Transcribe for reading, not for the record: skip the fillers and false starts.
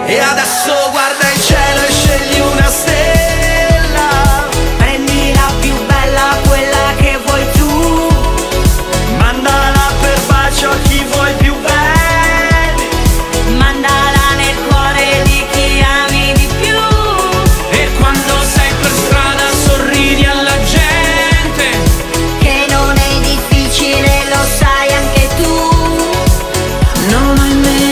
E adesso guarda il cielo e scegli una stella. Prendi la più bella, quella che vuoi tu. Mandala per bacio a chi vuoi più bene. Mandala nel cuore di chi ami di più. E quando sei per strada sorridi alla gente, Che non è difficile, lo sai anche tu. non hai